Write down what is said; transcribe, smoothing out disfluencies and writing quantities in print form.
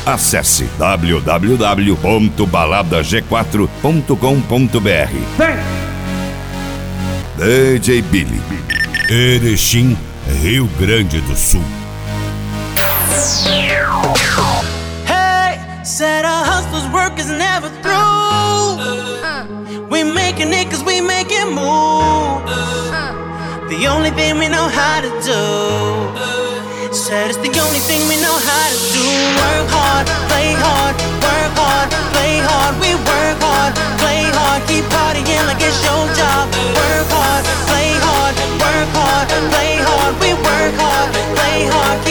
Acesse www.baladag4.com.br. DJ Billy, Erechim, Rio Grande do Sul. Hey, said a hustler's work is never through. We making it 'cause we making moves. The only thing we know how to do. Said it's the only thing we know how to do. Work hard, play hard, work hard, play hard. We work hard, play hard, keep partying like it's your job. Work hard, play hard, work hard, play hard. We work hard, play hard,